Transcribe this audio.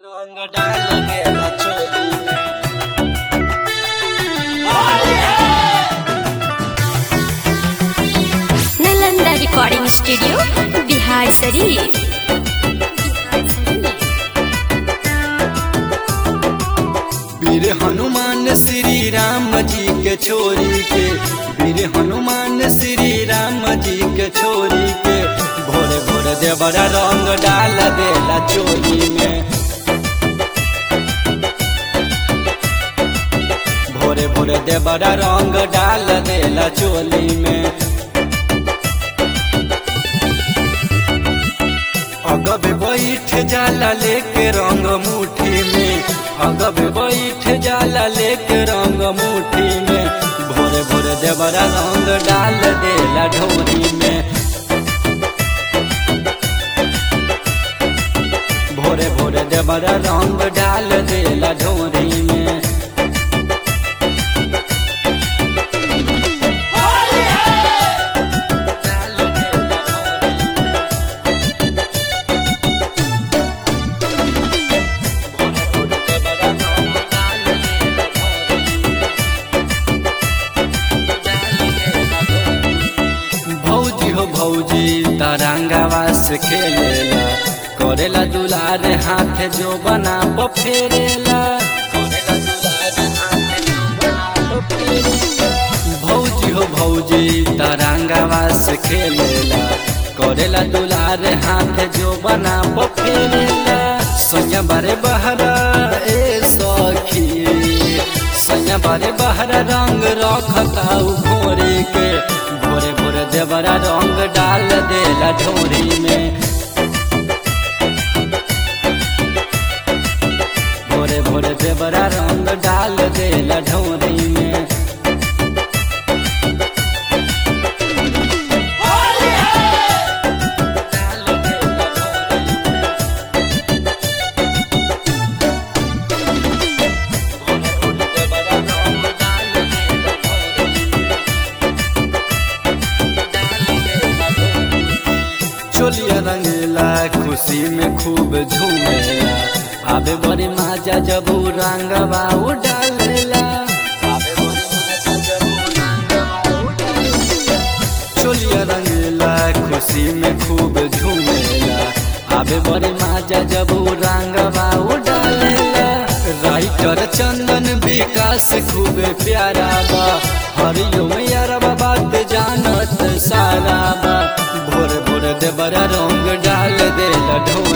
रंग डाल देला चोली में। Nalanda recording studio Bihar Sharif. वीर हनुमान श्री राम जी के छोरी के, वीर हनुमान श्री राम जी के छोरी के, भोरे भोरे देवरा रंग डाल देला चोली में। भोरे भोरे देवरा रंग डाल देला चोली में। अगब बैठ जाला लेके रंग मुट्ठी में, अगब बैठ जाला लेके रंग मुट्ठी में। भोरे भोरे देवरा रंग डाल देला ढोरी में। भोरे भोरे देवरा रंग डाल देला ढोरी में। भौजी हो भौजी तरंगावा से खेलेला, करेला दुलार हाथ जो बना फेरेला। भौजी हो भौजी तरंगावा से खेलेला, करेला दुलार हाथ जो बना फेरेला। सैया बारे बहरा ए सखी, सैया बारे बहरा रंग रखता भोरे के। भोरे भोरे देवरा रंग डाल देला ढोरी में। भोरे भोरे देवरा रंग डाल देला ढोरी में। चोलिया रंगेला खुशी में खूब झूमेला, आबे बड़ी माजा जब रंगवा डालेला। चोलिया रंगेला खुशी में खूब झूमेला, आबे बड़ी माजा जब रंगवा डालेला। राइटर चंदन विकास खूब प्यारा बा, हरिओम यारबा बात जानत सारा बा। भोरे भोरे देवरा रंग डाल देला ढोरी